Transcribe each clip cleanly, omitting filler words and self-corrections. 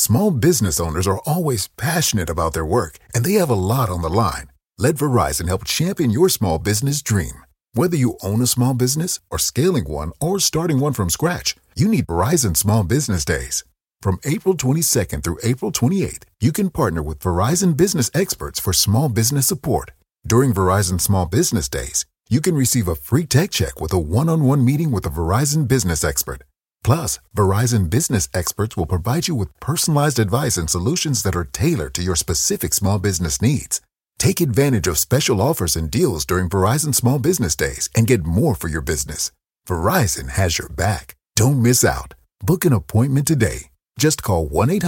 Small business owners are always passionate about their work, and they have a lot on the line. Let Verizon help champion your small business dream. Whether you own a small business or scaling one or starting one from scratch, you need Verizon Small Business Days. From April 22nd through April 28th, you can partner with Verizon business experts for small business support. During Verizon Small Business Days, you can receive a free tech check with a one-on-one meeting with a Verizon business expert. Plus, Verizon business experts will provide you with personalized advice and solutions that are tailored to your specific small business needs. Take advantage of special offers and deals during Verizon Small Business Days and get more for your business. Verizon has your back. Don't miss out. Book an appointment today. Just call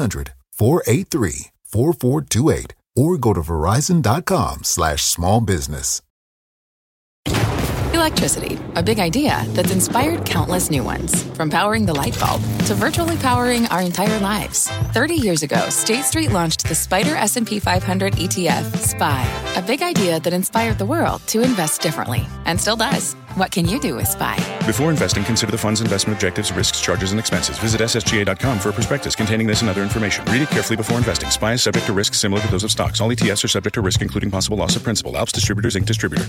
1-800-483-4428 or go to verizon.com/smallbusiness. Electricity, a big idea that's inspired countless new ones. From powering the light bulb to virtually powering our entire lives. 30 years ago, State Street launched the Spider S&P 500 ETF, SPY. A big idea that inspired the world to invest differently. And still does. What can you do with SPY? Before investing, consider the fund's investment objectives, risks, charges, and expenses. Visit ssga.com for a prospectus containing this and other information. Read it carefully before investing. SPY is subject to risks similar to those of stocks. All ETFs are subject to risk, including possible loss of principal. Alps Distributors, Inc. Distributor.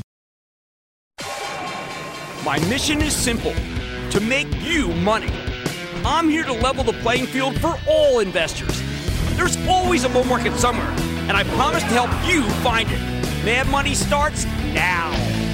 My mission is simple, to make you money. I'm here to level the playing field for all investors. There's always a bull market somewhere, and I promise to help you find it. Mad Money starts now.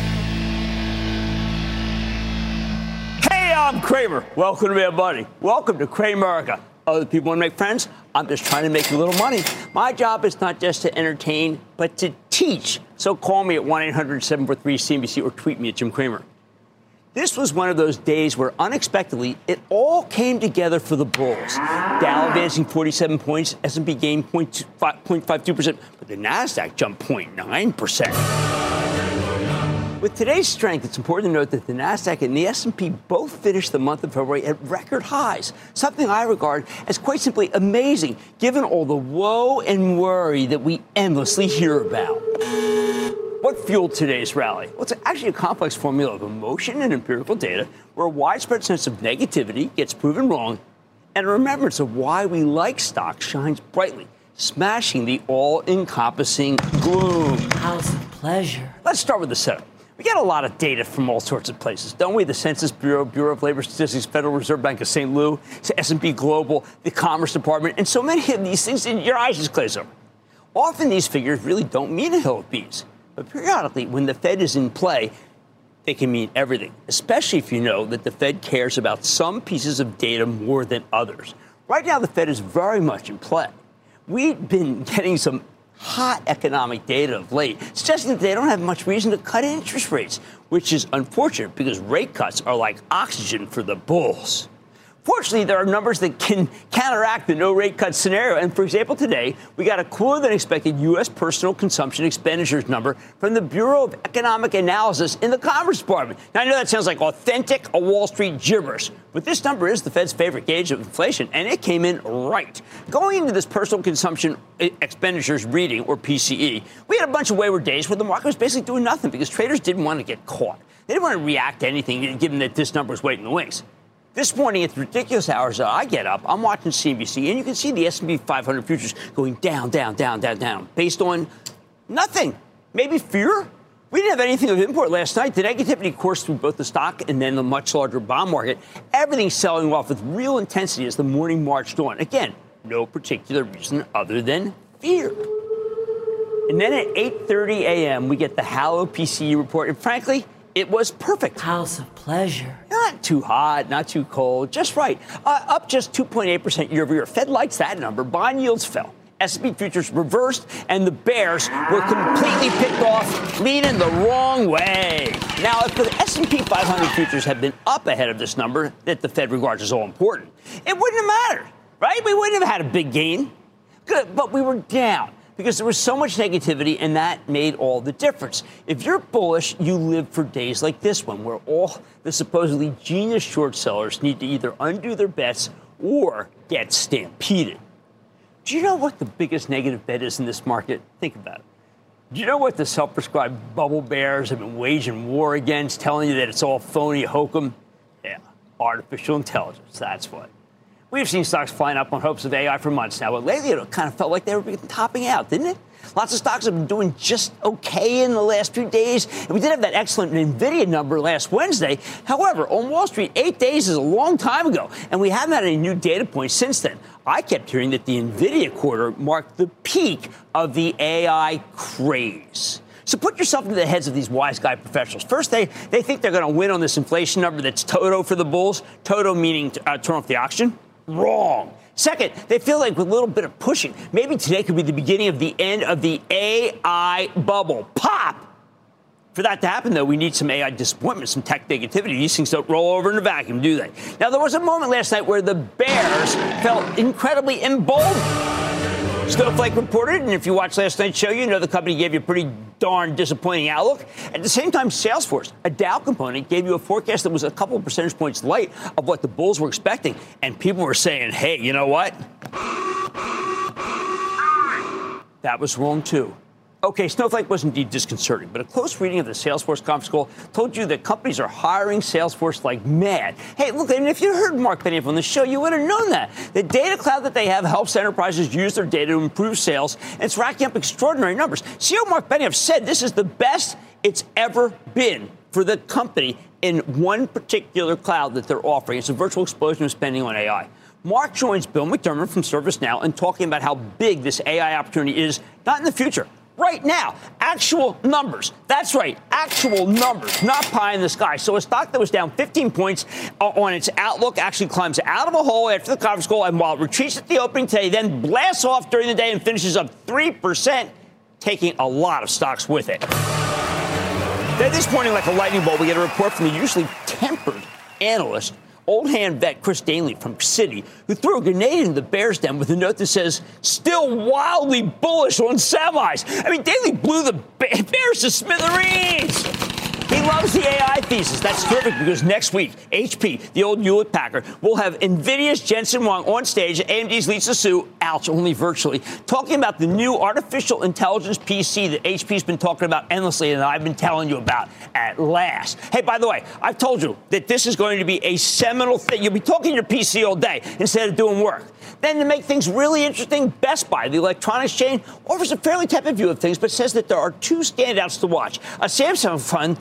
Hey, I'm Cramer. Welcome to Mad Money. Welcome to Cramerica. Other people want to make friends? I'm just trying to make a little money. My job is not just to entertain, but to teach. So call me at 1-800-743-CNBC or tweet me at Jim Cramer. This was one of those days where unexpectedly it all came together for the bulls. Dow advancing 47 points, S&P gained 0.52%, but the Nasdaq jumped 0.9%. With today's strength, it's important to note that the Nasdaq and the S&P both finished the month of February at record highs, something I regard as quite simply amazing, given all the woe and worry that we endlessly hear about. What fueled today's rally? Well, it's actually a complex formula of emotion and empirical data where a widespread sense of negativity gets proven wrong and a remembrance of why we like stocks shines brightly, smashing the all-encompassing gloom. House of pleasure. Let's start with the setup. We get a lot of data from all sorts of places, don't we? The Census Bureau, Bureau of Labor Statistics, Federal Reserve Bank of St. Louis, S&P Global, the Commerce Department, and so many of these things, your eyes just glaze over. Often these figures really don't mean a hill of beans. But periodically, when the Fed is in play, they can mean everything, especially if you know that the Fed cares about some pieces of data more than others. Right now, the Fed is very much in play. We've been getting some hot economic data of late, suggesting that they don't have much reason to cut interest rates, which is unfortunate because rate cuts are like oxygen for the bulls. Fortunately, there are numbers that can counteract the no-rate cut scenario. And, for example, today, we got a cooler-than-expected U.S. personal consumption expenditures number from the Bureau of Economic Analysis in the Commerce Department. Now, I know that sounds like authentic Wall Street gibberish, but this number is the Fed's favorite gauge of inflation, and it came in right. Going into this personal consumption expenditures reading, or PCE, we had a bunch of wayward days where the market was basically doing nothing because traders didn't want to get caught. They didn't want to react to anything, given that this number was waiting in the wings. This morning, at the ridiculous hours that I get up, I'm watching CNBC, and you can see the S&P 500 futures going down, based on nothing. Maybe fear? We didn't have anything of import last night. The negativity coursed through both the stock and then the much larger bond market. Everything's selling off with real intensity as the morning marched on. Again, no particular reason other than fear. And then at 8:30 a.m., we get the Hallow PCE report, and frankly, it was perfect. House of pleasure. Not too hot, not too cold, just right. Up just 2.8% year over year. Fed likes that number. Bond yields fell. S&P futures reversed, and the bears were completely picked off, leaning the wrong way. Now, if the S&P 500 futures had been up ahead of this number that the Fed regards as all important, it wouldn't have mattered, right? We wouldn't have had a big gain. Good, but we were down because there was so much negativity, and that made all the difference. If you're bullish, you live for days like this one, where all the supposedly genius short sellers need to either undo their bets or get stampeded. Do you know what the biggest negative bet is in this market? Think about it. Do you know what the self-prescribed bubble bears have been waging war against, telling you that it's all phony hokum? Yeah, artificial intelligence, that's what. We've seen stocks flying up on hopes of AI for months now, but lately it kind of felt like they were topping out, didn't it? Lots of stocks have been doing just okay in the last few days, and we did have that excellent NVIDIA number last Wednesday. However, on Wall Street, 8 days is a long time ago, and we haven't had any new data points since then. I kept hearing that the NVIDIA quarter marked the peak of the AI craze. So put yourself into the heads of these wise guy professionals. First, they think they're going to win on this inflation number that's Toto for the bulls. Toto meaning turn off the oxygen. Wrong. Second, they feel like with a little bit of pushing, maybe today could be the beginning of the end of the AI bubble. Pop! For that to happen, though, we need some AI disappointment, some tech negativity. These things don't roll over in a vacuum, do they? Now, there was a moment last night where the bears felt incredibly emboldened. Snowflake reported, and if you watched last night's show, you know the company gave you a pretty darn disappointing outlook. At the same time, Salesforce, a Dow component, gave you a forecast that was a couple of percentage points light of what the bulls were expecting. And people were saying, hey, you know what? That was wrong, too. Okay, Snowflake was indeed disconcerting, but a close reading of the Salesforce conference call told you that companies are hiring Salesforce like mad. Hey, look, and if you heard Mark Benioff on the show, you would have known that. The data cloud that they have helps enterprises use their data to improve sales, and it's racking up extraordinary numbers. CEO Mark Benioff said this is the best it's ever been for the company in one particular cloud that they're offering. It's a virtual explosion of spending on AI. Mark joins Bill McDermott from ServiceNow in talking about how big this AI opportunity is, not in the future. Right now, actual numbers. That's right, actual numbers, not pie in the sky. So a stock that was down 15 points on its outlook actually climbs out of a hole after the conference call, and while it retreats at the opening today, then blasts off during the day and finishes up 3%, taking a lot of stocks with it. At this point, like a lightning bolt, we get a report from the usually tempered analyst, old hand vet Chris Danley from Citi, who threw a grenade in the Bears den with a note that says, still wildly bullish on semis. I mean, Danley blew the Bears to smithereens. He loves the AI thesis. That's terrific because next week, HP, the old Hewlett-Packard, will have NVIDIA's Jensen Huang on stage, AMD's Lisa Su, ouch, only virtually, talking about the new artificial intelligence PC that HP's been talking about endlessly and I've been telling you about at last. Hey, by the way, I've told you that this is going to be a seminal thing. You'll be talking your PC all day instead of doing work. Then to make things really interesting, Best Buy, the electronics chain, offers a fairly tepid view of things, but says that there are two standouts to watch. A Samsung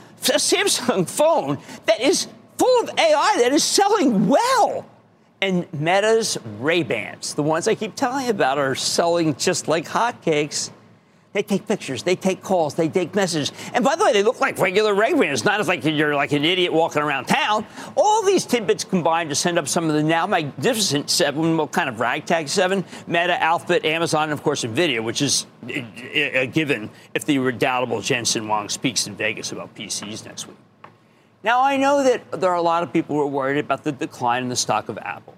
phone that is full of AI that is selling well. And Meta's Ray-Bans, the ones I keep telling you about, are selling just like hotcakes. They take pictures, they take calls, they take messages. And by the way, they look like regular Ray-Bans, not as like you're like an idiot walking around town. All these tidbits combined to send up some of the now magnificent 7, well, kind of ragtag 7, Meta, Alphabet, Amazon, and of course NVIDIA, which is a given if the redoubtable Jensen Huang speaks in Vegas about PCs next week. Now, I know that there are a lot of people who are worried about the decline in the stock of Apple.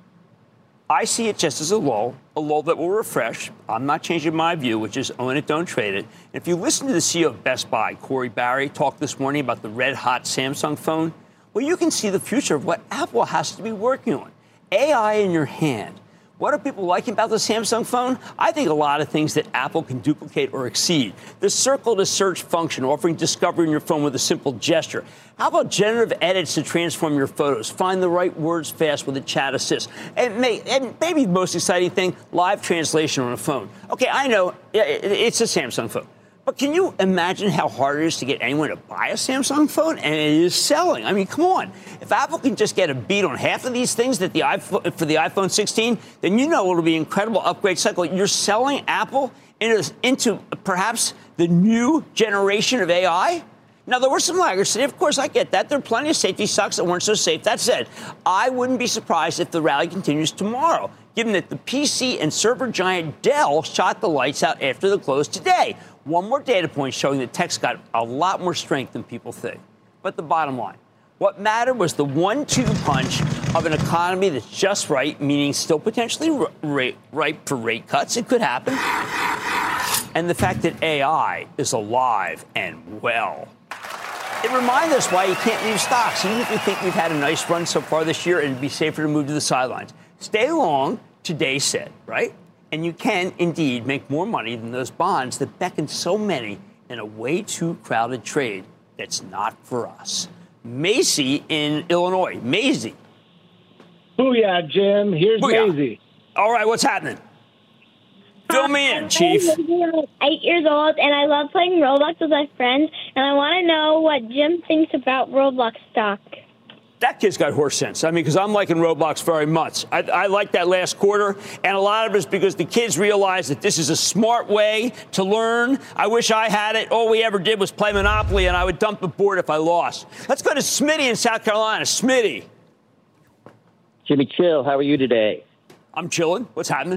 I see it just as a lull that will refresh. I'm not changing my view, which is own it, don't trade it. And if you listen to the CEO of Best Buy, Corey Barry, talk this morning about the red-hot Samsung phone, well, you can see the future of what Apple has to be working on. AI in your hand. What are people liking about the Samsung phone? I think a lot of things that Apple can duplicate or exceed. The circle to search function, offering discovery in your phone with a simple gesture. How about generative edits to transform your photos? Find the right words fast with a chat assist. And maybe the most exciting thing, live translation on a phone. Okay, I know it's a Samsung phone. But can you imagine how hard it is to get anyone to buy a Samsung phone? And it is selling. I mean, come on. If Apple can just get a beat on half of these things that for the iPhone 16, then you know it'll be an incredible upgrade cycle. You're selling Apple into perhaps the new generation of AI? Now, there were some laggards today. Of course, I get that. There are plenty of safety stocks that weren't so safe. That said, I wouldn't be surprised if the rally continues tomorrow, given that the PC and server giant Dell shot the lights out after the close today. One more data point showing that tech's got a lot more strength than people think. But the bottom line, what mattered was the 1-2 punch of an economy that's just right, meaning still potentially ripe for rate cuts. It could happen. And the fact that AI is alive and well. It reminds us why you can't leave stocks. Even if you think we've had a nice run so far this year, it'd be safer to move to the sidelines. Stay long, today said, right? And you can, indeed, make more money than those bonds that beckon so many in a way too crowded trade that's not for us. Macy in Illinois. Maisie. Booyah, Jim. Here's Booyah. Maisie. All right, what's happening? Fill me in, Chief. I'm 8 years old, and I love playing Roblox with my friends, and I want to know what Jim thinks about Roblox stock. That kid's got horse sense. I mean, because I'm liking Roblox very much. I like that last quarter, and a lot of it is because the kids realize that this is a smart way to learn. I wish I had it. All we ever did was play Monopoly, and I would dump the board if I lost. Let's go to Smitty in South Carolina. Smitty. Jimmy Chill, how are you today? I'm chilling. What's happening?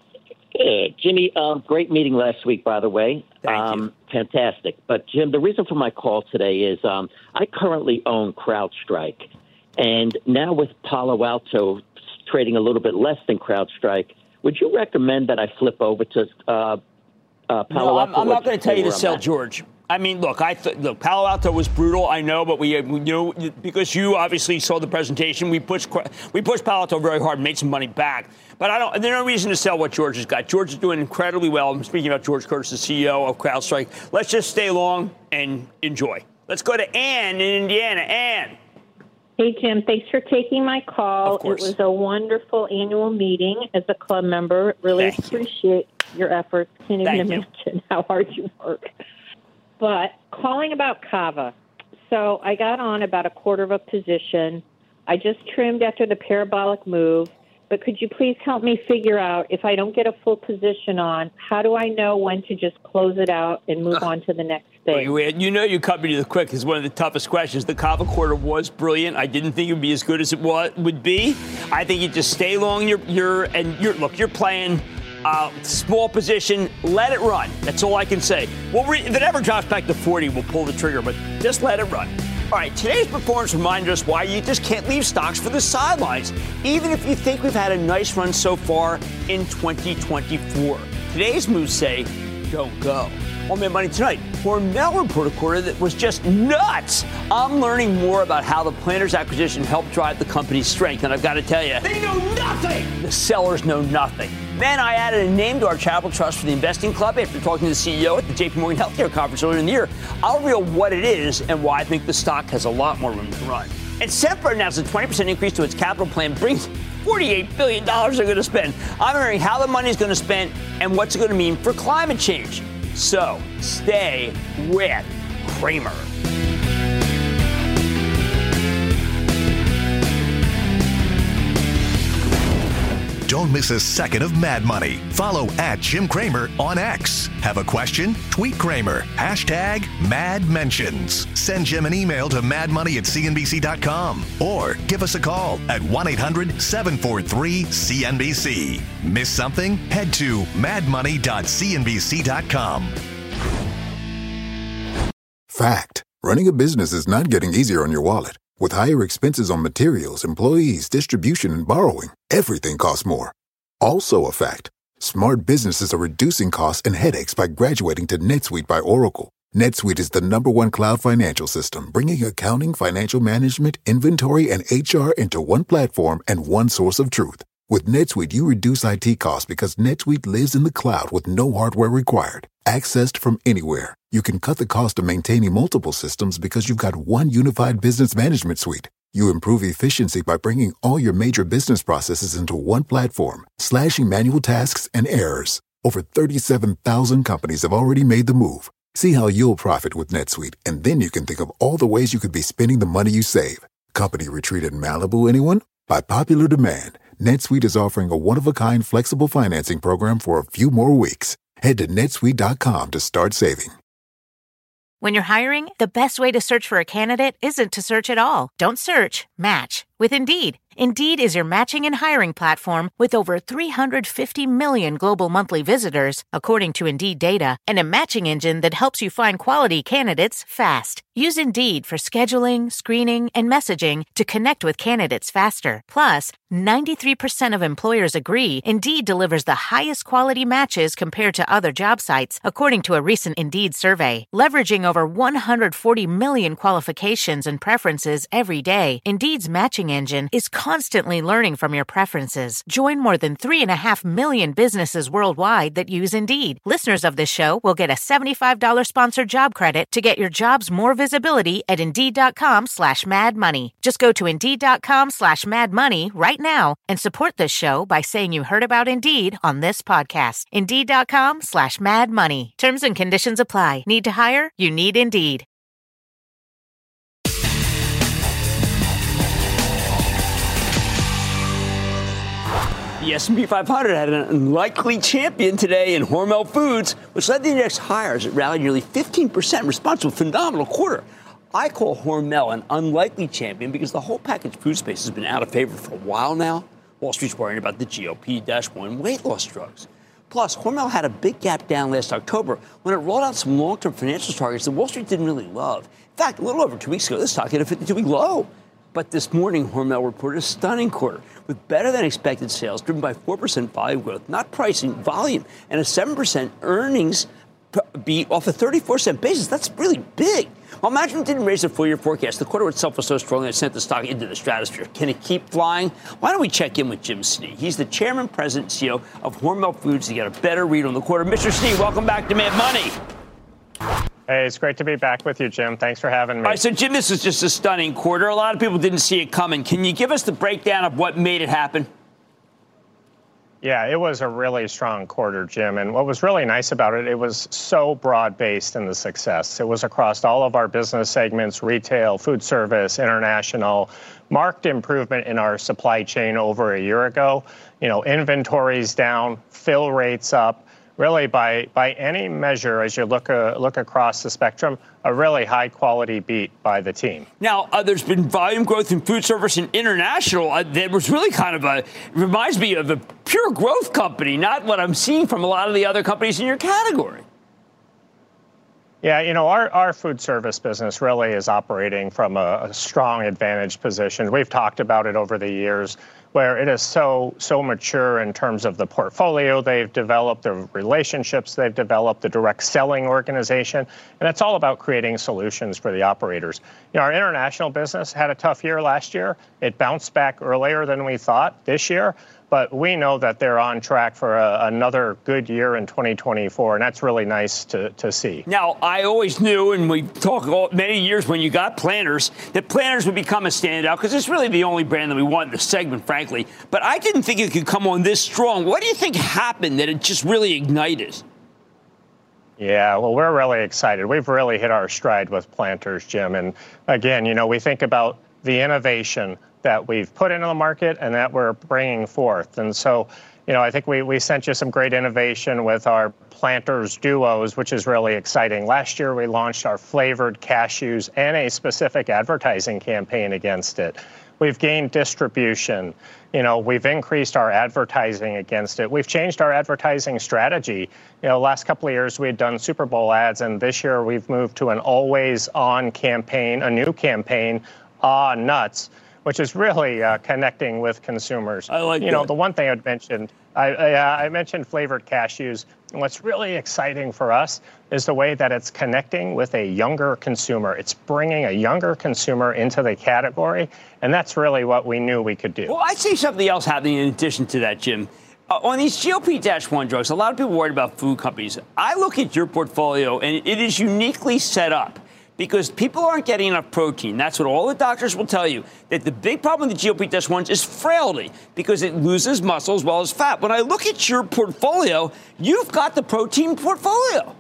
Hey, Jimmy, great meeting last week, by the way. Thank you. Fantastic. But, Jim, the reason for my call today is I currently own CrowdStrike. And now with Palo Alto trading a little bit less than CrowdStrike, would you recommend that I flip over to Palo Alto? I'm not going to tell you to sell, George. I mean, look, look, Palo Alto was brutal, I know, but we know because you obviously saw the presentation, we pushed Palo Alto very hard, made some money back. But there's no reason to sell what George has got. George is doing incredibly well. I'm speaking about George Curtis, the CEO of CrowdStrike. Let's just stay long and enjoy. Let's go to Ann in Indiana. Ann. Hey, Jim, thanks for taking my call. Of course. It was a wonderful annual meeting as a club member. Really appreciate your efforts. Can't even imagine how hard you work. But calling about Kava. So I got on about a quarter of a position. I just trimmed after the parabolic move. But could you please help me figure out, if I don't get a full position on, how do I know when to just close it out and move on to the next thing? You know you cut me to the quick is one of the toughest questions. The Kava quarter was brilliant. I didn't think it would be as good as it would be. I think you just stay long. You're playing small position. Let it run. That's all I can say. If it ever drops back to 40, we'll pull the trigger, but just let it run. All right, today's performance reminded us why you just can't leave stocks for the sidelines, even if you think we've had a nice run so far in 2024. Today's moves say, don't go. On Mad Money tonight, Hormel reported a quarter that was just nuts. I'm learning more about how the Planters acquisition helped drive the company's strength, and I've got to tell you, they know nothing. The sellers know nothing. Then I added a name to our charitable trust for the investing club after talking to the CEO at the JP Morgan Healthcare Conference earlier in the year. I'll reveal what it is and why I think the stock has a lot more room to run. And Sempra announced a 20% increase to its capital plan, brings $48 billion they're going to spend. I'm wondering how the money is going to spend and what's it going to mean for climate change. So stay with Cramer. Don't miss a second of Mad Money. Follow @Jim Cramer on X. Have a question? Tweet Cramer. #MadMentions. Send Jim an email to madmoney@cnbc.com or give us a call at 1-800-743-CNBC. Miss something? Head to madmoney.cnbc.com. Fact. Running a business is not getting easier on your wallet. With higher expenses on materials, employees, distribution, and borrowing, everything costs more. Also a fact. Smart businesses are reducing costs and headaches by graduating to NetSuite by Oracle. NetSuite is the #1 cloud financial system, bringing accounting, financial management, inventory, and HR into one platform and one source of truth. With NetSuite, you reduce IT costs because NetSuite lives in the cloud with no hardware required. Accessed from anywhere, you can cut the cost of maintaining multiple systems because you've got one unified business management suite. You improve efficiency by bringing all your major business processes into one platform, slashing manual tasks and errors. Over 37,000 companies have already made the move. See how you'll profit with NetSuite, and then you can think of all the ways you could be spending the money you save. Company retreat in Malibu, anyone? By popular demand, NetSuite is offering a one-of-a-kind flexible financing program for a few more weeks. Head to netsuite.com to start saving. When you're hiring, the best way to search for a candidate isn't to search at all. Don't search, match with Indeed. Indeed is your matching and hiring platform with over 350 million global monthly visitors, according to Indeed data, and a matching engine that helps you find quality candidates fast. Use Indeed for scheduling, screening, and messaging to connect with candidates faster. Plus, 93% of employers agree Indeed delivers the highest quality matches compared to other job sites, according to a recent Indeed survey. Leveraging over 140 million qualifications and preferences every day, Indeed's matching engine is constantly learning from your preferences. Join more than 3.5 million businesses worldwide that use Indeed. Listeners of this show will get a $75 sponsored job credit to get your jobs more visibility at Indeed.com/MadMoney. Just go to Indeed.com/MadMoney right now and support this show by saying you heard about Indeed on this podcast. Indeed.com/MadMoney. Terms and conditions apply. Need to hire? You need Indeed. The S&P 500 had an unlikely champion today in Hormel Foods, which led the index higher as it rallied nearly 15%, responsible for a phenomenal quarter. I call Hormel an unlikely champion because the whole packaged food space has been out of favor for a while now. Wall Street's worrying about the GLP-1 weight loss drugs. Plus, Hormel had a big gap down last October when it rolled out some long-term financial targets that Wall Street didn't really love. In fact, a little over 2 weeks ago, this stock hit a 52-week low. But this morning, Hormel reported a stunning quarter with better-than-expected sales driven by 4% volume growth, not pricing, volume, and a 7% earnings beat off a 34-cent basis. That's really big. While management didn't raise their full-year forecast, the quarter itself was so strong that it sent the stock into the stratosphere. Can it keep flying? Why don't we check in with Jim Snee? He's the chairman, president, and CEO of Hormel Foods to get a better read on the quarter. Mr. Snee, welcome back to Mad Money. Hey, it's great to be back with you, Jim. Thanks for having me. All right, so, Jim, this is just a stunning quarter. A lot of people didn't see it coming. Can you give us the breakdown of what made it happen? Yeah, it was a really strong quarter, Jim. And what was really nice about it, it was so broad-based in the success. It was across all of our business segments, retail, food service, international, marked improvement in our supply chain over a year ago. You know, inventories down, fill rates up. Really, by any measure, as you look across the spectrum, a really high-quality beat by the team. Now, there's been volume growth in food service and international. That was really kind of reminds me of a pure growth company, not what I'm seeing from a lot of the other companies in your category. Yeah, you know, our food service business really is operating from a strong advantage position. We've talked about it over the years, where it is so mature in terms of the portfolio they've developed, the relationships they've developed, the direct selling organization, and it's all about creating solutions for the operators. You know, our international business had a tough year last year. It bounced back earlier than we thought this year, but we know that they're on track for another good year in 2024, and that's really nice to see. Now, I always knew, and we talked many years when you got Planters, that Planters would become a standout because it's really the only brand that we want in the segment, frankly. But I didn't think it could come on this strong. What do you think happened that it just really ignited? Yeah, well, we're really excited. We've really hit our stride with Planters, Jim. And again, you know, we think about the innovation that we've put into the market and that we're bringing forth. And so, you know, I think we sent you some great innovation with our Planters Duos, which is really exciting. Last year, we launched our flavored cashews and a specific advertising campaign against it. We've gained distribution. You know, we've increased our advertising against it. We've changed our advertising strategy. You know, last couple of years we had done Super Bowl ads, and this year we've moved to an always-on campaign, a new campaign, Nuts, which is really connecting with consumers. I like that. You know, the one thing I'd mentioned, I mentioned flavored cashews. And what's really exciting for us is the way that it's connecting with a younger consumer. It's bringing a younger consumer into the category, and that's really what we knew we could do. Well, I see something else happening in addition to that, Jim. On these GLP-1 drugs, a lot of people are worried about food companies. I look at your portfolio, and it is uniquely set up because people aren't getting enough protein. That's what all the doctors will tell you, that the big problem with the GLP-1s is frailty because it loses muscle as well as fat. When I look at your portfolio, you've got the protein portfolio.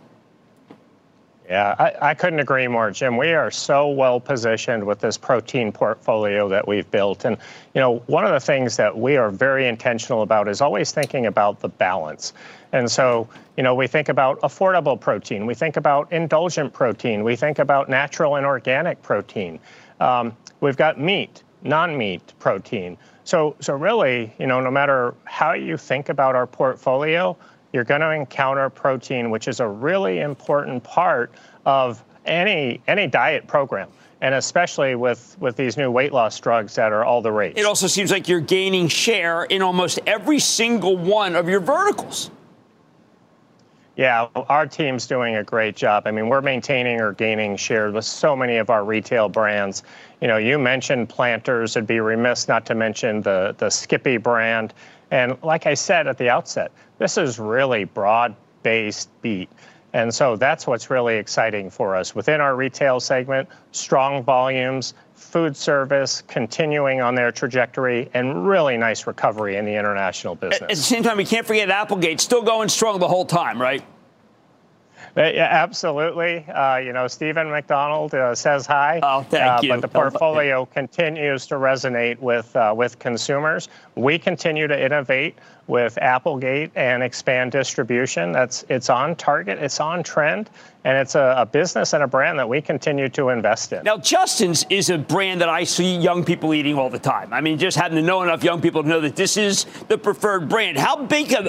Yeah, I couldn't agree more, Jim. We are so well positioned with this protein portfolio that we've built. And, you know, one of the things that we are very intentional about is always thinking about the balance. And so, you know, we think about affordable protein. We think about indulgent protein. We think about natural and organic protein. We've got meat, non-meat protein. So really, you know, no matter how you think about our portfolio, you're going to encounter protein, which is a really important part of any diet program, and especially with these new weight loss drugs that are all the rage. It also seems like you're gaining share in almost every single one of your verticals. Yeah, our team's doing a great job. I mean, we're maintaining or gaining share with so many of our retail brands. You know, you mentioned Planters. It'd be remiss not to mention the Skippy brand. And like I said at the outset, this is really broad-based beat. And so that's what's really exciting for us. Within our retail segment, strong volumes, food service continuing on their trajectory, and really nice recovery in the international business. At the same time, we can't forget Applegate still going strong the whole time, right? Yeah, absolutely. You know, Stephen McDonald says hi. Oh, thank you. But the portfolio continues to resonate with consumers. We continue to innovate with Applegate and expand distribution. It's on target, it's on trend, and it's a business and a brand that we continue to invest in. Now, Justin's is a brand that I see young people eating all the time. I mean, just having to know enough young people to know that this is the preferred brand. How big can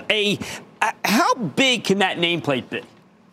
that nameplate be?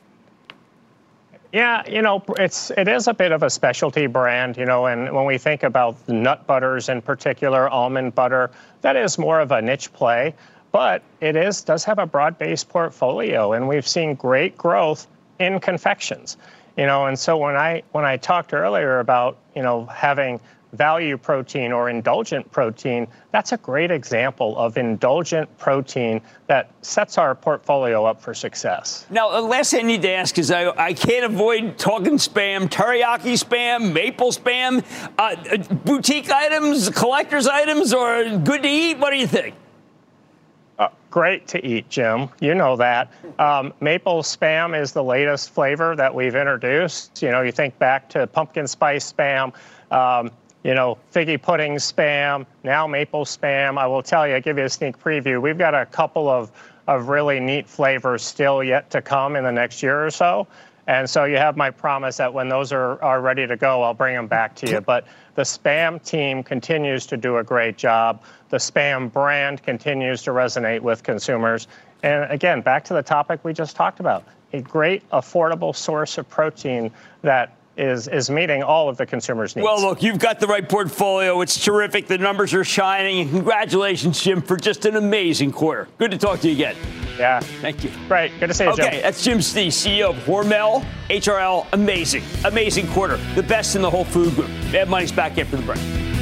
Yeah, you know, it is a bit of a specialty brand, you know, and when we think about the nut butters in particular, almond butter, that is more of a niche play, but it does have a broad-based portfolio, and we've seen great growth in confections, you know, and so when I talked earlier about, you know, having value protein or indulgent protein, that's a great example of indulgent protein that sets our portfolio up for success. Now, the last thing I need to ask is I can't avoid talking spam, teriyaki spam, maple spam, boutique items, collector's items, or good to eat? What do you think? Great to eat, Jim. You know that. Maple spam is the latest flavor that we've introduced. You know, you think back to pumpkin spice spam, you know, figgy pudding spam, now maple spam. I will tell you, I'll give you a sneak preview. We've got a couple of really neat flavors still yet to come in the next year or so. And so you have my promise that when those are ready to go, I'll bring them back to you. But the Spam team continues to do a great job. The Spam brand continues to resonate with consumers. And again, back to the topic we just talked about, a great, affordable source of protein that is meeting all of the consumers' needs. Well, look, you've got the right portfolio. It's terrific. The numbers are shining. And congratulations, Jim, for just an amazing quarter. Good to talk to you again. Yeah. Thank you. Great. Good to see you, Jim. Okay, that's Jim Snee, CEO of Hormel HRL. Amazing quarter. The best in the whole food group. Mad Money's back after the break.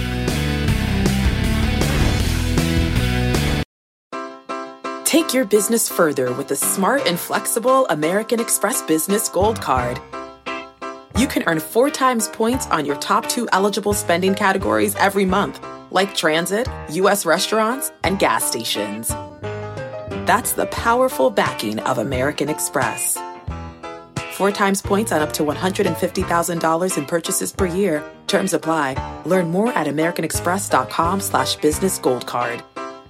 Take your business further with the smart and flexible American Express Business Gold Card. You can earn 4 times points on your top 2 eligible spending categories every month, like transit, U.S. restaurants, and gas stations. That's the powerful backing of American Express. 4 times points on up to $150,000 in purchases per year. Terms apply. Learn more at americanexpress.com/business gold card.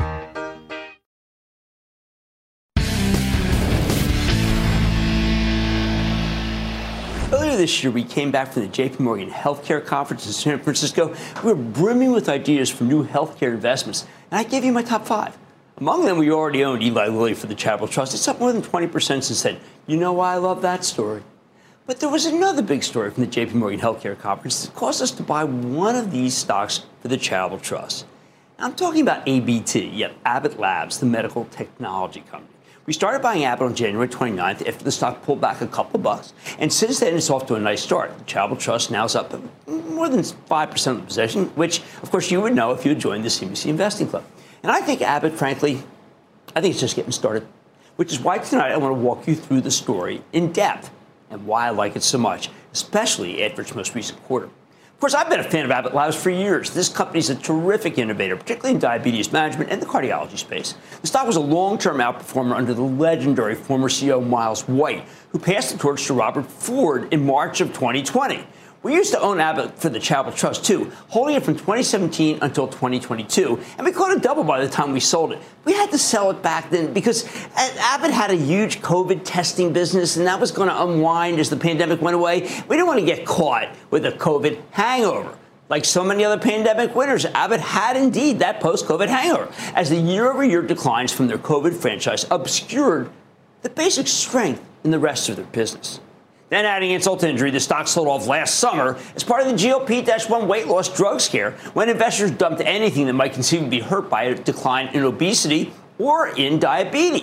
Earlier this year, we came back from the J.P. Morgan Healthcare Conference in San Francisco. We were brimming with ideas for new healthcare investments, and I gave you my top 5. Among them, we already owned Eli Lilly for the Charitable Trust. It's up more than 20% since then. You know why I love that story. But there was another big story from the J.P. Morgan Healthcare Conference that caused us to buy one of these stocks for the Charitable Trust. Now, I'm talking about ABT, Abbott Labs, the medical technology company. We started buying Abbott on January 29th after the stock pulled back a couple of bucks. And since then, it's off to a nice start. The Charitable Trust now is up more than 5% of the position, which, of course, you would know if you had joined the CBC Investing Club. And I think Abbott, frankly, I think it's just getting started, which is why tonight I want to walk you through the story in depth and why I like it so much, especially after its most recent quarter. Of course, I've been a fan of Abbott Labs for years. This company is a terrific innovator, particularly in diabetes management and the cardiology space. The stock was a long-term outperformer under the legendary former CEO Miles White, who passed the torch to Robert Ford in March of 2020. We used to own Abbott for the Charitable Trust, too, holding it from 2017 until 2022, and we caught a double by the time we sold it. We had to sell it back then because Abbott had a huge COVID testing business, and that was going to unwind as the pandemic went away. We didn't want to get caught with a COVID hangover. Like so many other pandemic winners, Abbott had indeed that post-COVID hangover, as the year-over-year declines from their COVID franchise obscured the basic strength in the rest of their business. Then adding insult to injury, the stock sold off last summer as part of the GLP-1 weight loss drug scare when investors dumped anything that might conceivably be hurt by a decline in obesity or in diabetes.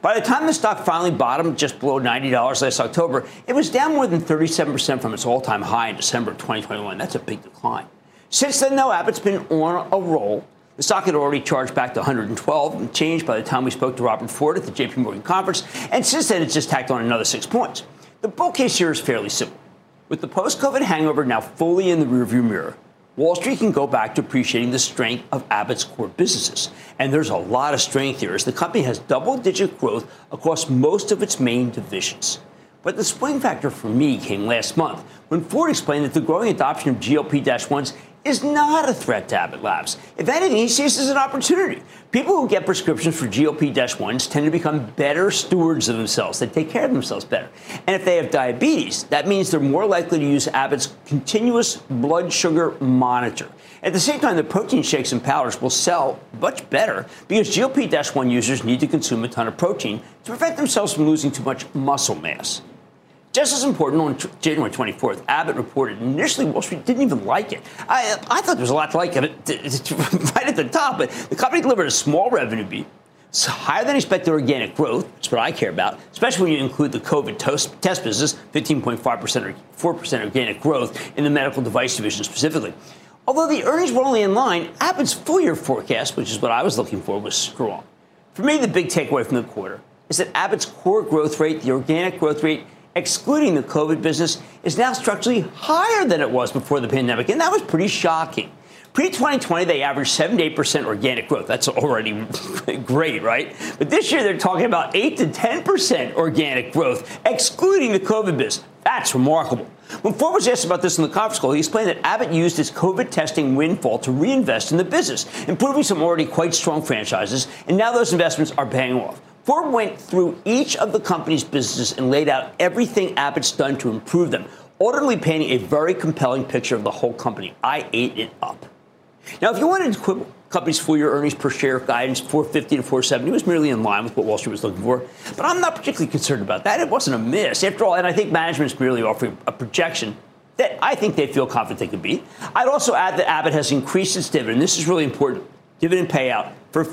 By the time the stock finally bottomed just below $90 last October, it was down more than 37% from its all-time high in December of 2021. That's a big decline. Since then, though, Abbott's been on a roll. The stock had already charged back to 112 and changed by the time we spoke to Robert Ford at the JP Morgan conference, and since then it's just tacked on another 6 points. The bull case here is fairly simple. With the post-COVID hangover now fully in the rearview mirror, Wall Street can go back to appreciating the strength of Abbott's core businesses. And there's a lot of strength here as the company has double-digit growth across most of its main divisions. But the swing factor for me came last month when Ford explained that the growing adoption of GLP-1s is not a threat to Abbott Labs. If anything, he sees this as an opportunity. People who get prescriptions for GLP-1s tend to become better stewards of themselves. They take care of themselves better. And if they have diabetes, that means they're more likely to use Abbott's continuous blood sugar monitor. At the same time, the protein shakes and powders will sell much better because GLP-1 users need to consume a ton of protein to prevent themselves from losing too much muscle mass. Just as important, on January 24th, Abbott reported initially Wall Street didn't even like it. I thought there was a lot to like it right at the top, but the company delivered a small revenue beat. It's higher than expected organic growth. That's what I care about, especially when you include the COVID test business, 15.5% or 4% organic growth in the medical device division specifically. Although the earnings were only in line, Abbott's full-year forecast, which is what I was looking for, was strong. For me, the big takeaway from the quarter is that Abbott's core growth rate, the organic growth rate, excluding the COVID business, is now structurally higher than it was before the pandemic, and that was pretty shocking. Pre-2020, they averaged 7 to 8% organic growth. That's already great, right? But this year, they're talking about 8 to 10% organic growth, excluding the COVID business. That's remarkable. When Ford was asked about this in the conference call, he explained that Abbott used its COVID testing windfall to reinvest in the business, improving some already quite strong franchises, and now those investments are paying off. Ford went through each of the company's businesses and laid out everything Abbott's done to improve them, ultimately painting a very compelling picture of the whole company. I ate it up. Now, if you wanted to quibble, the company's full-year earnings per share guidance, $4.50 to $4.70, was merely in line with what Wall Street was looking for. But I'm not particularly concerned about that. It wasn't a miss. After all, and I think management is merely offering a projection that I think they feel confident they can beat. I'd also add that Abbott has increased its dividend. This is really important. Dividend payout for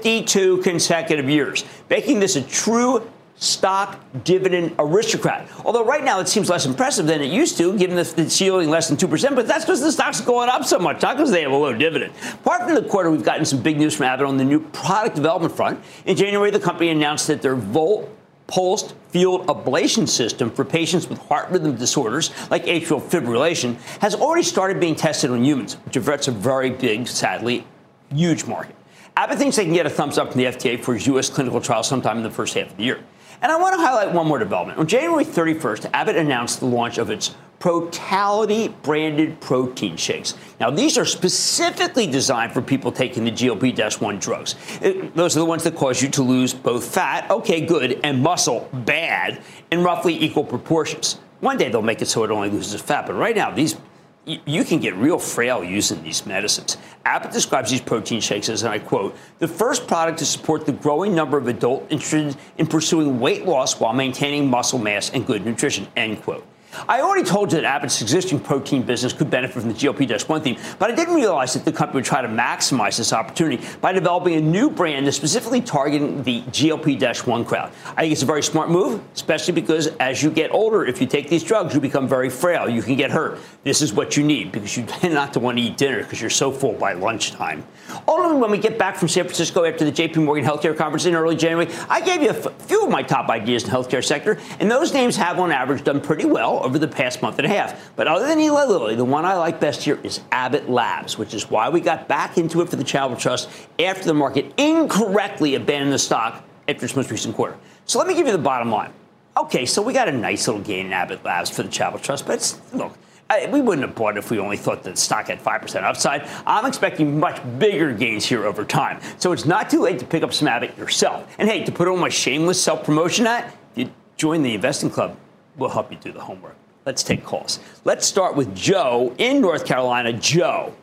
52 consecutive years, making this a true stock dividend aristocrat. Although right now it seems less impressive than it used to, given that it's yielding less than 2%, but that's because the stock's going up so much, not because they have a low dividend. Apart from the quarter, we've gotten some big news from Abbott on the new product development front. In January, the company announced that their Volt pulsed field ablation system for patients with heart rhythm disorders like atrial fibrillation has already started being tested on humans, which is a very big, sadly, huge market. Abbott thinks they can get a thumbs up from the FDA for its U.S. clinical trial sometime in the first half of the year. And I want to highlight one more development. On January 31st, Abbott announced the launch of its Protality branded protein shakes. Now, these are specifically designed for people taking the GLP-1 drugs. Those are the ones that cause you to lose both fat, okay, good, and muscle, bad, in roughly equal proportions. One day they'll make it so it only loses fat, but right now, you can get real frail using these medicines. Abbott describes these protein shakes as, and I quote, the first product to support the growing number of adults interested in pursuing weight loss while maintaining muscle mass and good nutrition, end quote. I already told you that Abbott's existing protein business could benefit from the GLP-1 theme, but I didn't realize that the company would try to maximize this opportunity by developing a new brand that's specifically targeting the GLP-1 crowd. I think it's a very smart move, especially because as you get older, if you take these drugs, you become very frail. You can get hurt. This is what you need because you tend not to want to eat dinner because you're so full by lunchtime. Only when we get back from San Francisco after the JP Morgan Healthcare Conference in early January, I gave you a few of my top ideas in the healthcare sector, and those names have on average done pretty well over the past month and a half. But other than Eli Lilly, the one I like best here is Abbott Labs, which is why we got back into it for the Charitable Trust after the market incorrectly abandoned the stock after its most recent quarter. So let me give you the bottom line. Okay, so we got a nice little gain in Abbott Labs for the Charitable Trust, but look, we wouldn't have bought it if we only thought that the stock had 5% upside. I'm expecting much bigger gains here over time. So it's not too late to pick up some Abbott yourself. And hey, to put on my shameless self-promotion hat, if you join the investing club, we'll help you do the homework. Let's take calls. Let's start with Joe in North Carolina. Joe.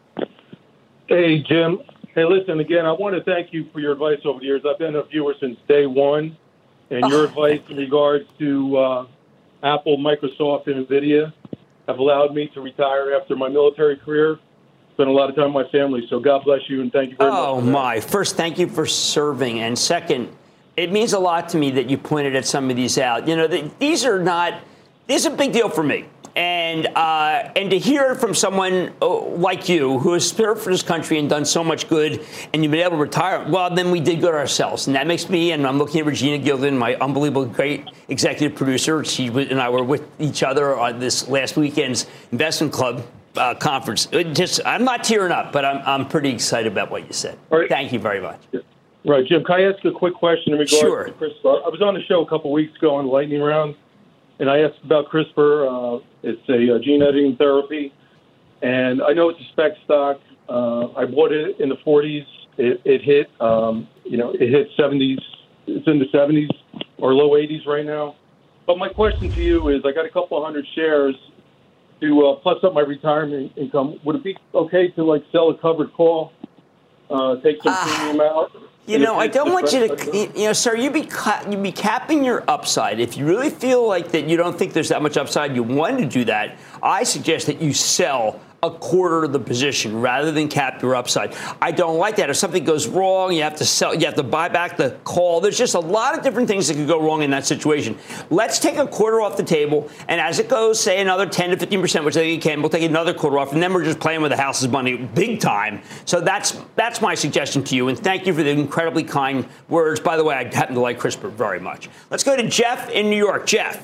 Hey, Jim. Hey, listen, again, I want to thank you for your advice over the years. I've been a viewer since day one, and your advice in regards to Apple, Microsoft, and NVIDIA have allowed me to retire after my military career. Spent a lot of time with my family, so God bless you, and thank you very much. Oh, my. First, thank you for serving, and second, It means a lot to me that you pointed at some of these out. These are a big deal for me. And to hear from someone like you who has served for this country and done so much good, and you've been able to retire, well, then we did good ourselves. And that makes me, and I'm looking at Regina Gilden, my unbelievable great executive producer. She and I were with each other on this last weekend's Investment Club conference. I'm not tearing up, but I'm pretty excited about what you said. Right. Thank you very much. Right, Jim, can I ask a quick question in regards to CRISPR? I was on the show a couple weeks ago on the lightning round, and I asked about CRISPR. It's a gene editing therapy, and I know it's a spec stock. I bought it in the 40s. It hit, it hit 70s. It's in the 70s or low 80s right now. But my question to you is, I got a couple hundred shares to plus up my retirement income. Would it be okay to sell a covered call, take some premium out? I don't want you to, sir, you'd be capping your upside. If you really feel like that you don't think there's that much upside, you want to do that, I suggest that you sell a quarter of the position rather than cap your upside. I don't like that. If something goes wrong, you have to sell, you have to buy back the call. There's just a lot of different things that could go wrong in that situation. Let's take a quarter off the table, and as it goes, say another 10 to 15%, which I think you can, we'll take another quarter off, and then we're just playing with the house's money big time. So that's my suggestion to you, and thank you for the incredibly kind words. By the way, I happen to like CRISPR very much. Let's go to Jeff in New York. Jeff.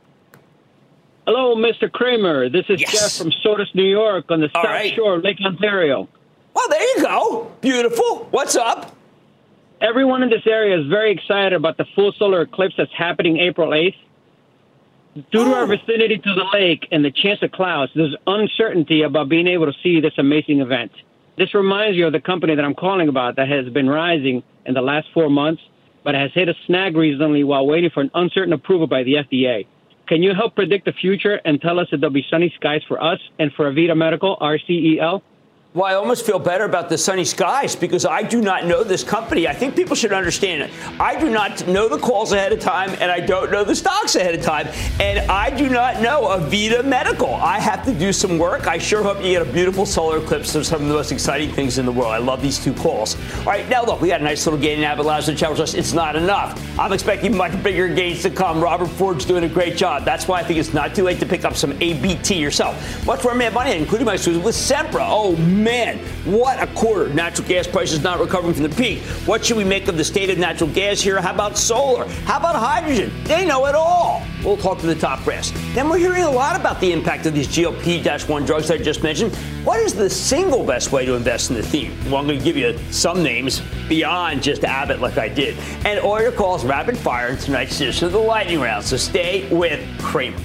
Hello, Mr. Cramer. This is Jeff from Sodus, New York, on the South Shore, Lake Ontario. Well, there you go. Beautiful. What's up? Everyone in this area is very excited about the full solar eclipse that's happening April 8th. Due to our vicinity to the lake and the chance of clouds, there's uncertainty about being able to see this amazing event. This reminds you of the company that I'm calling about that has been rising in the last 4 months, but has hit a snag recently while waiting for an uncertain approval by the FDA. Can you help predict the future and tell us if there'll be sunny skies for us and for Avita Medical, RCEL? Well, I almost feel better about the sunny skies because I do not know this company. I think people should understand it. I do not know the calls ahead of time, and I don't know the stocks ahead of time, and I do not know Avita Medical. I have to do some work. I sure hope you get a beautiful solar eclipse. They're some of the most exciting things in the world. I love these two calls. All right, now look, we got a nice little gain in Abbott Labs challenge us. It's not enough. I'm expecting much bigger gains to come. Robert Ford's doing a great job. That's why I think it's not too late to pick up some ABT yourself. Much more Mad Money, including my exclusive with Sempra. Oh, man, what a quarter. Natural gas prices not recovering from the peak. What should we make of the state of natural gas here? How about solar? How about hydrogen? They know it all. We'll talk to the top brass. Then we're hearing a lot about the impact of these GLP-1 drugs I just mentioned. What is the single best way to invest in the theme? Well, I'm going to give you some names beyond just Abbott like I did. And all your calls rapid fire in tonight's edition of the Lightning Round. So stay with Cramer.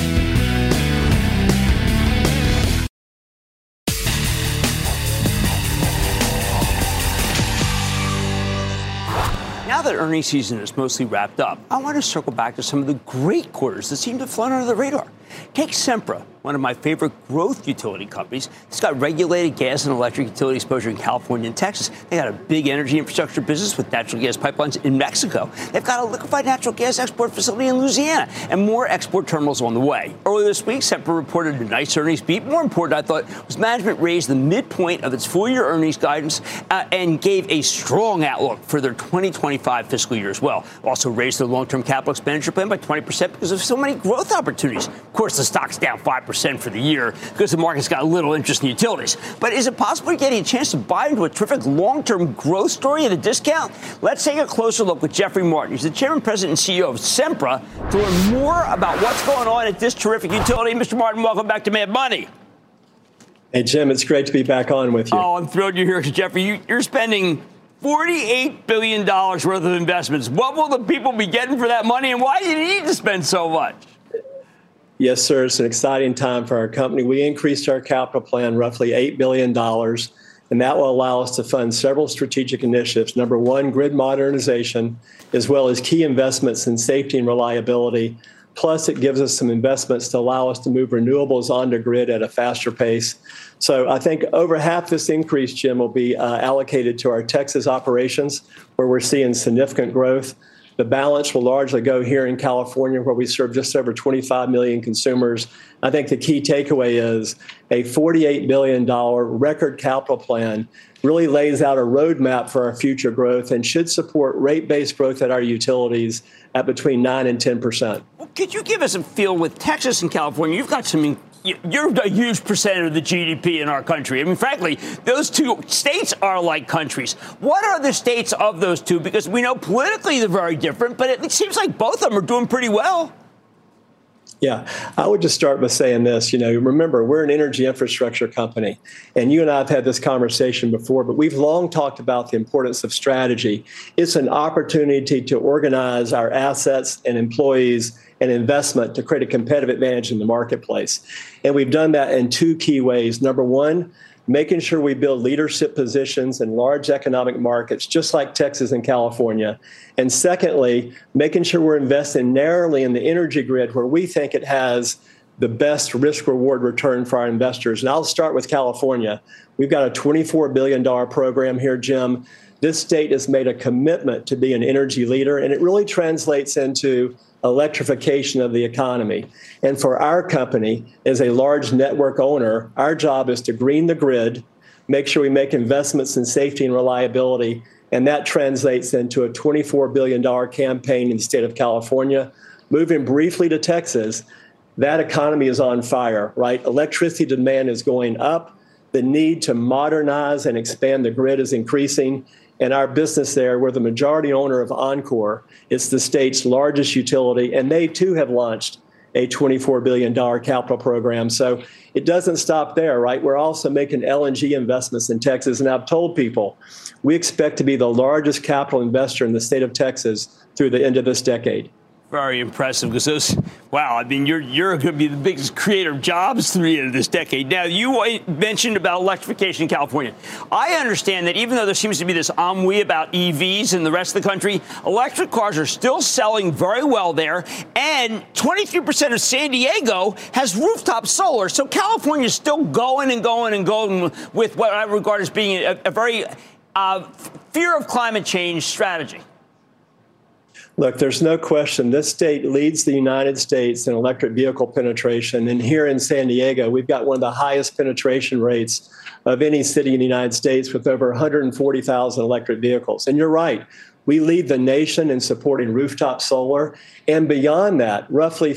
Now that earnings season is mostly wrapped up, I want to circle back to some of the great quarters that seem to have flown under the radar. Take Sempra, one of my favorite growth utility companies. It's got regulated gas and electric utility exposure in California and Texas. They got a big energy infrastructure business with natural gas pipelines in Mexico. They've got a liquefied natural gas export facility in Louisiana and more export terminals on the way. Earlier this week, Sempra reported a nice earnings beat. More important, I thought, was management raised the midpoint of its full-year earnings guidance and gave a strong outlook for their 2025 fiscal year as well. Also raised their long-term capital expenditure plan by 20% because of so many growth opportunities. Of course, the stock's down 5% for the year because the market's got a little interest in utilities. But is it possible to get a chance to buy into a terrific long-term growth story at a discount? Let's take a closer look with Jeffrey Martin. He's the chairman, president, and CEO of Sempra to learn more about what's going on at this terrific utility. Mr. Martin, welcome back to Mad Money. Hey, Jim, it's great to be back on with you. Oh, I'm thrilled you're here, Jeffrey. You're spending $48 billion worth of investments. What will the people be getting for that money, and why do you need to spend so much? Yes, sir. It's an exciting time for our company. We increased our capital plan roughly $8 billion, and that will allow us to fund several strategic initiatives. Number one, grid modernization, as well as key investments in safety and reliability. Plus, it gives us some investments to allow us to move renewables onto grid at a faster pace. So I think over half this increase, Jim, will be allocated to our Texas operations, where we're seeing significant growth. The balance will largely go here in California, where we serve just over 25 million consumers. I think the key takeaway is a $48 billion record capital plan really lays out a roadmap for our future growth and should support rate-based growth at our utilities at between 9 and 10%. Well, could you give us a feel with Texas and California? You've got some. You're a huge percent of the GDP in our country. I mean, frankly, those two states are like countries. What are the states of those two? Because we know politically they're very different, but it seems like both of them are doing pretty well. Yeah, I would just start by saying this. Remember, we're an energy infrastructure company, and you and I have had this conversation before, but we've long talked about the importance of strategy. It's an opportunity to organize our assets and employees and investment to create a competitive advantage in the marketplace. And we've done that in two key ways. Number one, making sure we build leadership positions in large economic markets, just like Texas and California. And secondly, making sure we're investing narrowly in the energy grid where we think it has the best risk-reward return for our investors. And I'll start with California. We've got a $24 billion program here, Jim. This state has made a commitment to be an energy leader, and it really translates into electrification of the economy. And for our company, as a large network owner, our job is to green the grid, make sure we make investments in safety and reliability, and that translates into a $24 billion campaign in the state of California. Moving briefly to Texas, that economy is on fire, right? Electricity demand is going up. The need to modernize and expand the grid is increasing. And our business there, we're the majority owner of Oncor. It's the state's largest utility, and they too have launched a $24 billion capital program. So it doesn't stop there, right? We're also making LNG investments in Texas, and I've told people we expect to be the largest capital investor in the state of Texas through the end of this decade. Very impressive, because wow, I mean, you're going to be the biggest creator of jobs through the end of this decade. Now, you mentioned about electrification in California. I understand that even though there seems to be this ennui about EVs in the rest of the country, electric cars are still selling very well there, and 23% of San Diego has rooftop solar. So California is still going and going and going with what I regard as being a very fear of climate change strategy. Look, there's no question this state leads the United States in electric vehicle penetration. And here in San Diego, we've got one of the highest penetration rates of any city in the United States with over 140,000 electric vehicles. And you're right, we lead the nation in supporting rooftop solar. And beyond that, roughly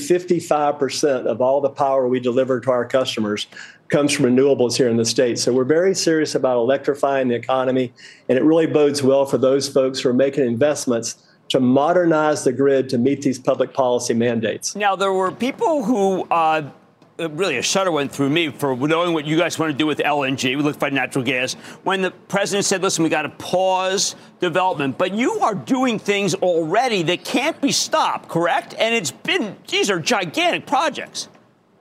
55% of all the power we deliver to our customers comes from renewables here in the state. So we're very serious about electrifying the economy. And it really bodes well for those folks who are making investments to modernize the grid to meet these public policy mandates. Now, there were people who really a shudder went through me for knowing what you guys want to do with LNG. We liquefied natural gas. When the president said, listen, we got to pause development. But you are doing things already that can't be stopped, correct? And these are gigantic projects.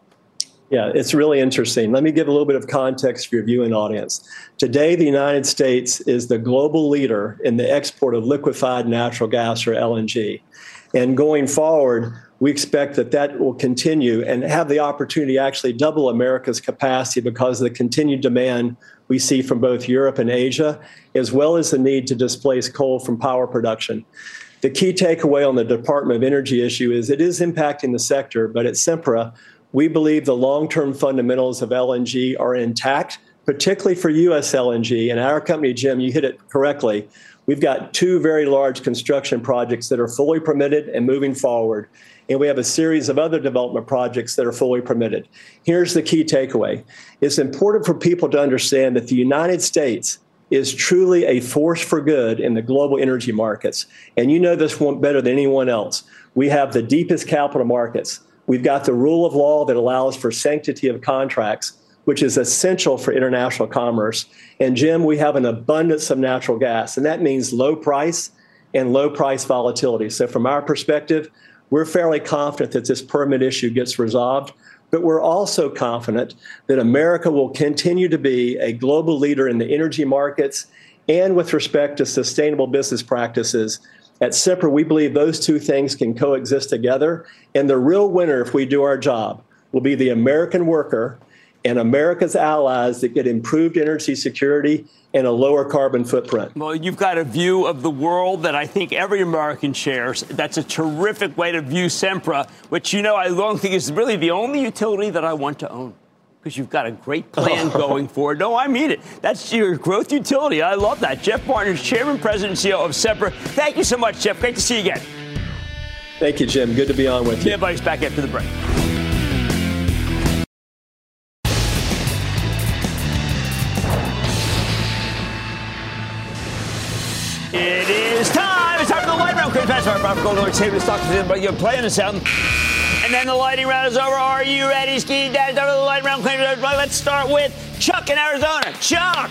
Yeah, it's really interesting. Let me give a little bit of context for your viewing audience. Today, the United States is the global leader in the export of liquefied natural gas, or LNG. And going forward, we expect that will continue and have the opportunity to actually double America's capacity because of the continued demand we see from both Europe and Asia, as well as the need to displace coal from power production. The key takeaway on the Department of Energy issue is it is impacting the sector, but at Sempra, we believe the long-term fundamentals of LNG are intact, particularly for U.S. LNG. And our company, Jim, you hit it correctly. We've got two very large construction projects that are fully permitted and moving forward. And we have a series of other development projects that are fully permitted. Here's the key takeaway. It's important for people to understand that the United States is truly a force for good in the global energy markets. And you know this one better than anyone else. We have the deepest capital markets. We've got the rule of law that allows for sanctity of contracts, which is essential for international commerce. And Jim, we have an abundance of natural gas, and that means low price and low price volatility. So from our perspective, we're fairly confident that this permit issue gets resolved, but we're also confident that America will continue to be a global leader in the energy markets and with respect to sustainable business practices. At Sempra, we believe those two things can coexist together. And the real winner, if we do our job, will be the American worker and America's allies that get improved energy security and a lower carbon footprint. Well, you've got a view of the world that I think every American shares. That's a terrific way to view Sempra, which, I don't think is really the only utility that I want to own. Because you've got a great plan going forward. No, I mean it. That's your growth utility. I love that. Jeff Martin is Chairman, President, and CEO of Sempra. Thank you so much, Jeff. Great to see you again. Thank you, Jim. Good to be on with you. Everybody's back after the break. It is time. It's time for the lightning round. Chris Passport, Robert Goldberg, saving the stock. You're playing this out. And then the lightning round is over. Are you ready, Ski Dad? Over the lightning round. Let's start with Chuck in Arizona. Chuck.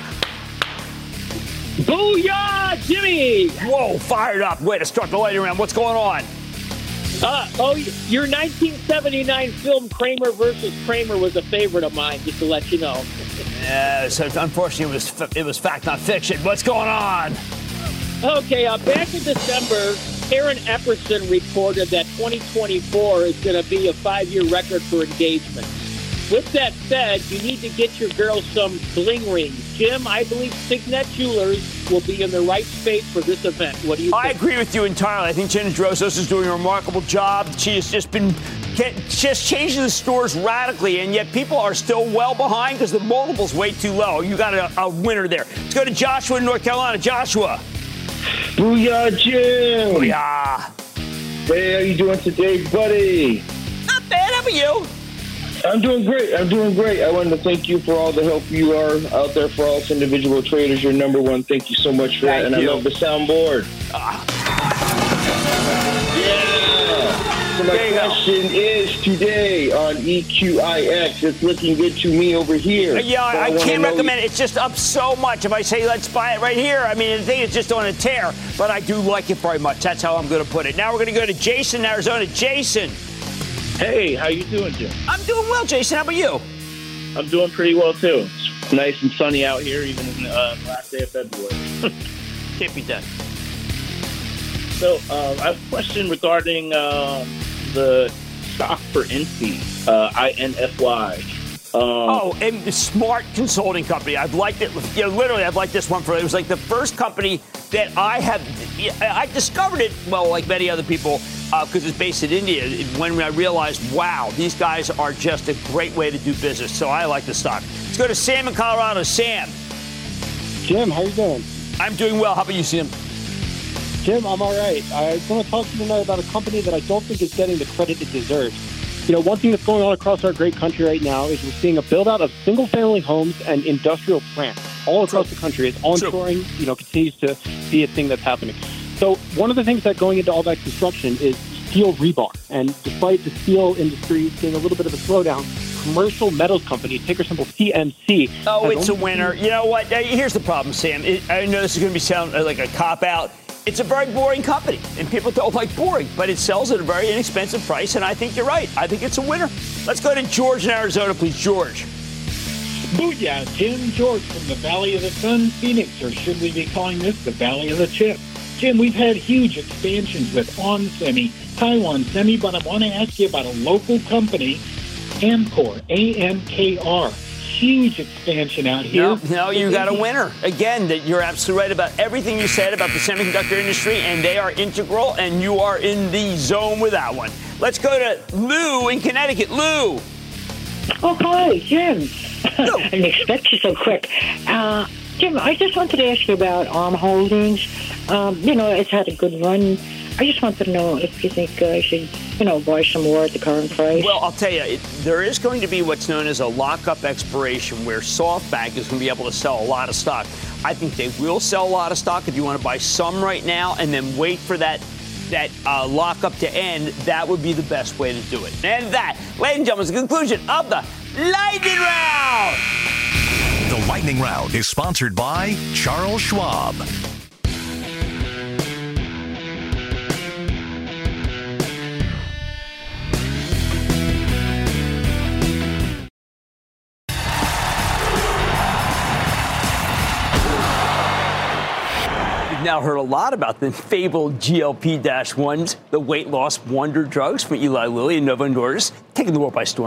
Booyah, Jimmy. Whoa, fired up. Way to start the lightning round. What's going on? Your 1979 film Kramer versus Kramer was a favorite of mine, just to let you know. Yeah, so unfortunately, it was fact, not fiction. What's going on? Okay, back in December, Karen Epperson reported that 2024 is going to be a 5-year record for engagement. With that said, you need to get your girls some bling rings. Jim, I believe Signet Jewelers will be in the right space for this event. What do you think? I agree with you entirely. I think Jen Drosos is doing a remarkable job. She has just been changing the stores radically, and yet people are still well behind because the multiple's way too low. You got a winner there. Let's go to Joshua in North Carolina. Joshua. Booyah, Jim. Booyah. Hey, how you doing today, buddy? Not bad. How about you? I'm doing great. I wanted to thank you for all the help you are out there for all us individual traders. You're number one. Thank you so much for that. And I love the soundboard. So my question is today on EQIX. It's looking good to me over here. Yeah, I can't recommend it. It's just up so much. If I say let's buy it right here, I mean, the thing is just on a tear. But I do like it very much. That's how I'm going to put it. Now we're going to go to Jason in Arizona. Jason. Hey, how you doing, Jim? I'm doing well, Jason. How about you? I'm doing pretty well, too. It's nice and sunny out here, even in the last day of February. Can't be done. So I have a question regarding the stock for INFY, INFY. And smart consulting company. I've liked it. Literally, I've liked this one it was like the first company that I discovered it, well, like many other people, because it's based in India, when I realized, wow, these guys are just a great way to do business. So I like the stock. Let's go to Sam in Colorado. Sam. Jim, how you doing? I'm doing well. How about you, Sam? Jim, I'm all right. I want to talk to you tonight about a company that I don't think is getting the credit it deserves. One thing that's going on across our great country right now is we're seeing a build-out of single-family homes and industrial plants all across the country. As onshoring, continues to be a thing that's happening. So one of the things that going into all that construction is steel rebar. And despite the steel industry seeing a little bit of a slowdown, Commercial Metals Company, ticker symbol CMC. Oh, it's a winner. You know what? Here's the problem, Sam. I know this is going to sound like a cop-out. It's a very boring company, and people don't like boring, but it sells at a very inexpensive price, and I think you're right. I think it's a winner. Let's go to George in Arizona, please. George. Booyah, Jim. George from the Valley of the Sun, Phoenix, or should we be calling this the Valley of the Chip? Jim, we've had huge expansions with onsemi, Taiwan Semi, but I want to ask you about a local company, Amkor, AMKR. Huge expansion out here. No, you got a winner. Again, that you're absolutely right about everything you said about the semiconductor industry, and they are integral, and you are in the zone with that one. Let's go to Lou in Connecticut. Lou. Oh, hi, Jim. I didn't expect you so quick. Jim, I just wanted to ask you about ARM Holdings. It's had a good run. I just wanted to know if you think I should, buy some more at the current price. Well, I'll tell you, there is going to be what's known as a lockup expiration where SoftBank is going to be able to sell a lot of stock. I think they will sell a lot of stock. If you want to buy some right now and then wait for that lockup to end, that would be the best way to do it. And that, ladies and gentlemen, is the conclusion of the Lightning Round. The Lightning Round is sponsored by Charles Schwab. Now heard a lot about the fabled GLP-1s, the weight loss wonder drugs from Eli Lilly and Novo Nordisk, taking the world by storm.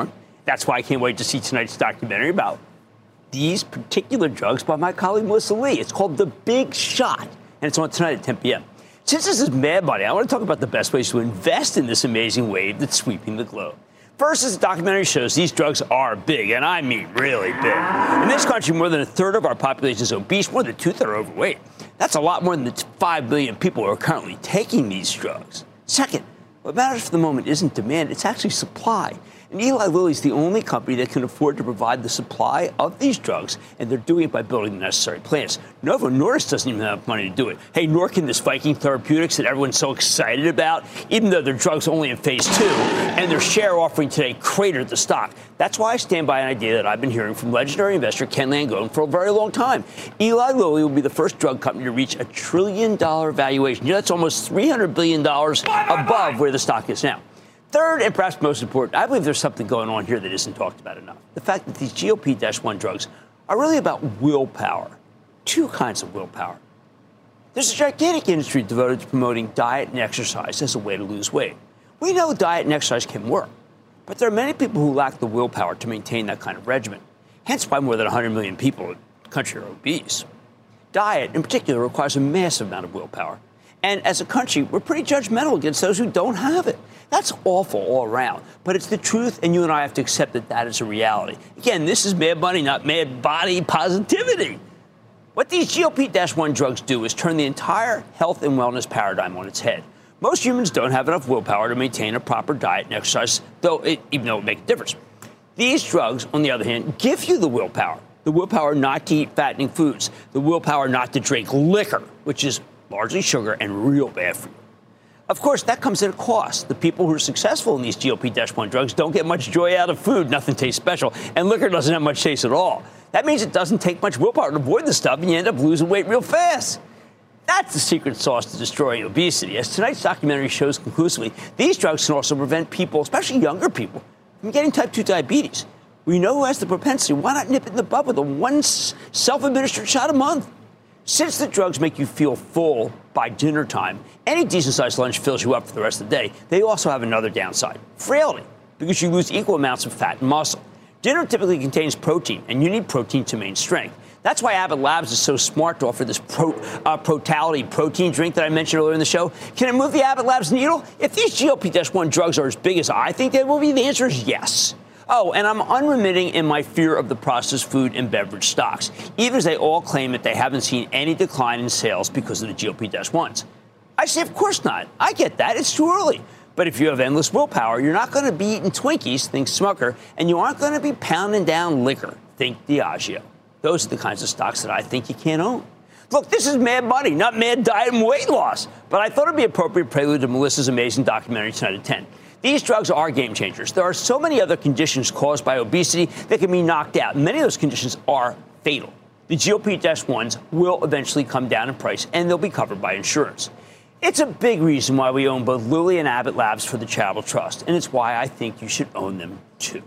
That's why I can't wait to see tonight's documentary about these particular drugs by my colleague Melissa Lee. It's called The Big Shot, and it's on tonight at 10 p.m. Since this is Mad Money, I want to talk about the best ways to invest in this amazing wave that's sweeping the globe. First, as the documentary shows, these drugs are big, and I mean really big. In this country, more than a third of our population is obese, more than two-thirds are overweight. That's a lot more than the 5 million people who are currently taking these drugs. Second, what matters for the moment isn't demand, it's actually supply. And Eli Lilly is the only company that can afford to provide the supply of these drugs, and they're doing it by building the necessary plants. Novo Nordisk doesn't even have money to do it. Hey, nor can this Viking Therapeutics that everyone's so excited about, even though their drug's only in phase 2, and their share offering today cratered the stock. That's why I stand by an idea that I've been hearing from legendary investor Ken Langone for a very long time. Eli Lilly will be the first drug company to reach $1 trillion valuation. You know, that's almost $300 billion above where the stock is now. Third, and perhaps most important, I believe there's something going on here that isn't talked about enough. The fact that these GLP-1 drugs are really about willpower. Two kinds of willpower. There's a gigantic industry devoted to promoting diet and exercise as a way to lose weight. We know diet and exercise can work, but there are many people who lack the willpower to maintain that kind of regimen. Hence why more than 100 million people in the country are obese. Diet, in particular, requires a massive amount of willpower. And as a country, we're pretty judgmental against those who don't have it. That's awful all around. But it's the truth, and you and I have to accept that that is a reality. Again, this is Mad Money, not Mad Body Positivity. What these GLP-1 drugs do is turn the entire health and wellness paradigm on its head. Most humans don't have enough willpower to maintain a proper diet and exercise, even though it makes a difference. These drugs, on the other hand, give you the willpower. The willpower not to eat fattening foods. The willpower not to drink liquor, which is largely sugar and real bad for you. Of course, that comes at a cost. The people who are successful in these GLP-1 drugs don't get much joy out of food. Nothing tastes special. And liquor doesn't have much taste at all. That means it doesn't take much willpower to avoid the stuff, and you end up losing weight real fast. That's the secret sauce to destroying obesity. As tonight's documentary shows conclusively, these drugs can also prevent people, especially younger people, from getting type 2 diabetes. We know who has the propensity. Why not nip it in the bud with a one self-administered shot a month? Since the drugs make you feel full by dinner time, any decent-sized lunch fills you up for the rest of the day, they also have another downside, frailty, because you lose equal amounts of fat and muscle. Dinner typically contains protein, and you need protein to maintain strength. That's why Abbott Labs is so smart to offer this Protality protein drink that I mentioned earlier in the show. Can it move the Abbott Labs needle? If these GLP-1 drugs are as big as I think they will be, the answer is yes. Oh, and I'm unremitting in my fear of the processed food and beverage stocks, even as they all claim that they haven't seen any decline in sales because of the GLP-1s. I say, of course not. I get that. It's too early. But if you have endless willpower, you're not going to be eating Twinkies, think Smucker, and you aren't going to be pounding down liquor, think Diageo. Those are the kinds of stocks that I think you can't own. Look, this is Mad Money, not Mad Diet and Weight Loss. But I thought it would be appropriate prelude to Melissa's amazing documentary tonight at 10. These drugs are game changers. There are so many other conditions caused by obesity that can be knocked out. Many of those conditions are fatal. The GLP-1s will eventually come down in price, and they'll be covered by insurance. It's a big reason why we own both Lilly and Abbott Labs for the Charitable Trust, and it's why I think you should own them, too.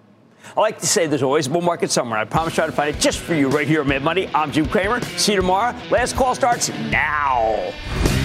I like to say there's always a bull market somewhere. I promise to try to find it just for you right here on Mad Money. I'm Jim Cramer. See you tomorrow. Last call starts now.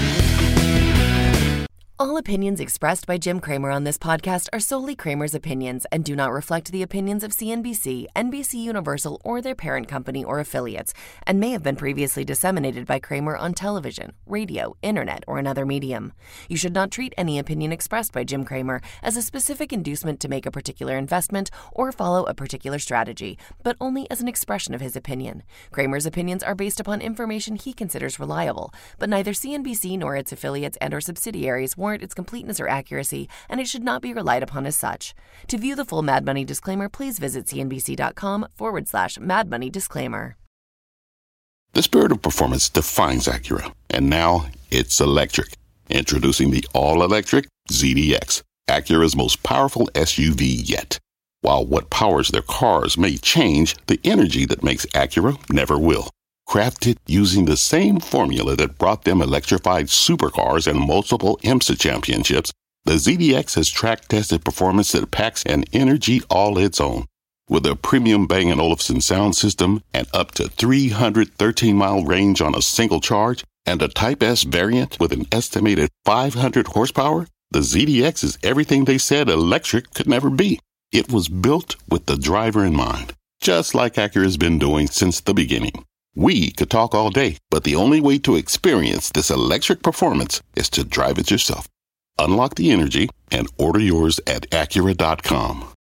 All opinions expressed by Jim Cramer on this podcast are solely Cramer's opinions and do not reflect the opinions of CNBC, NBC Universal, or their parent company or affiliates, and may have been previously disseminated by Cramer on television, radio, internet, or another medium. You should not treat any opinion expressed by Jim Cramer as a specific inducement to make a particular investment or follow a particular strategy, but only as an expression of his opinion. Cramer's opinions are based upon information he considers reliable, but neither CNBC nor its affiliates and or subsidiaries warrant its completeness or accuracy, and it should not be relied upon as such. To view the full Mad Money disclaimer, please visit cnbc.com/Mad Money disclaimer. The spirit of performance defines Acura, and now it's electric. Introducing the all-electric ZDX, Acura's most powerful SUV yet. While what powers their cars may change, the energy that makes Acura never will. Crafted using the same formula that brought them electrified supercars and multiple IMSA championships, the ZDX has track-tested performance that packs an energy all its own. With a premium Bang & Olufsen sound system and up to 313-mile range on a single charge, and a Type S variant with an estimated 500 horsepower, the ZDX is everything they said electric could never be. It was built with the driver in mind, just like Acura's been doing since the beginning. We could talk all day, but the only way to experience this electric performance is to drive it yourself. Unlock the energy and order yours at Acura.com.